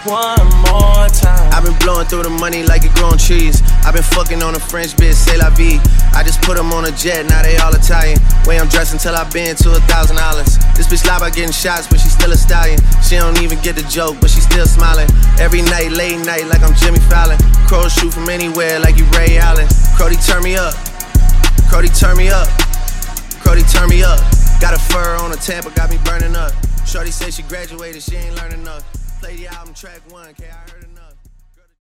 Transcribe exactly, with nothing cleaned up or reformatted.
one more time. I've been blowing through the money like it growing trees. I've been fucking on a French bitch, c'est la vie. I just put them on a jet, now they all Italian. Way I'm dressed until I've been to a thousand dollars. This bitch lie about getting shots, but she still a stallion. She don't even get the joke, but she still smiling. Every night, late night, like I'm Jimmy Fallon. Crows shoot from anywhere, like you Ray Allen. Crody, turn me up. Crody, turn me up. Crody, turn me up. Got a fur on a Tampa, got me burning up. Shorty said she graduated, she ain't learning enough. Play the album track one, K, I heard enough.